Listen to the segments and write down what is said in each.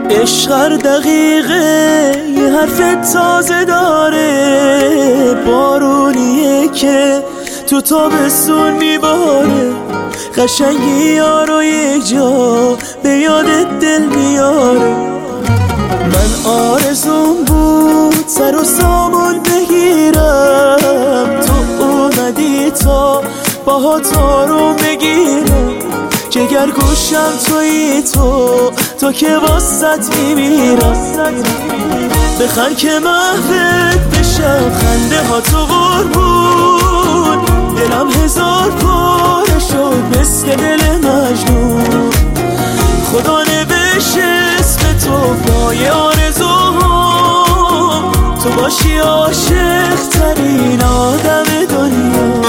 عشق هر دقیقه یه حرف تازه داره، بارونیه که تو تابستون میباره، قشنگی یارو یک جا به یادت دل میاره. من آرزوم بود سر و سامان بگیرم، تو اومدی تا باهات آروم بگیرم، جگر گوشم تویی تو که واسط میمیرم. بخند که محوت بشم، خنده ها تو قربون، دلم هزار پاره شد مثل دل مجنون. خدا نوشت اسم تو پای آرزوهام، تو باشی عاشق ترین آدم دنیا.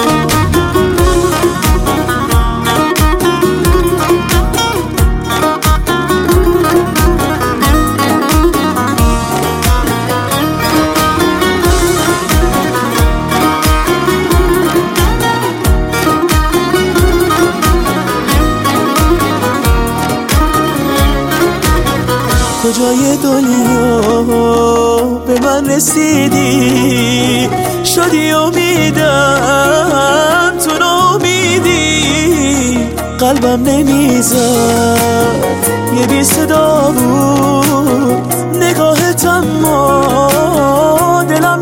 کجای دنیا به من رسیدی، شدی امیدم تو ناامیدی، قلبم نمیزد یه بی صدا بود، نگاهت اما دلم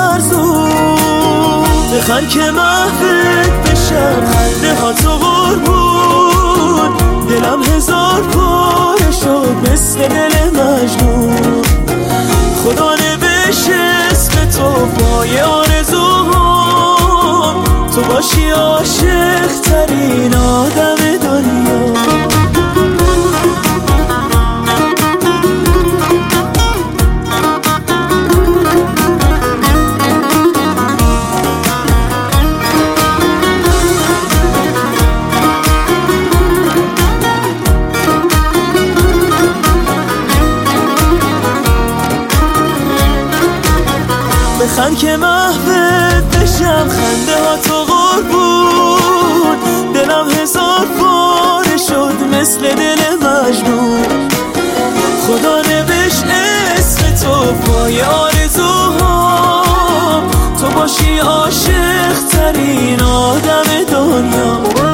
نلرزود. بخند که محوت بشم، خنده ها تو قربون، دلم هزار پاره شد مثل دل مجنون. خدا نوشت اسم تو پای آرزوهام، تو باشی عاشق ترین آدم دنیا. بخند که محوت بشم، خنده ها تو قربون، دلم هزار پاره شد مثل دل مجنون. خدا نوشت اسم تو پای آرزوهام، تو باشی عاشق ترین آدم دنیا.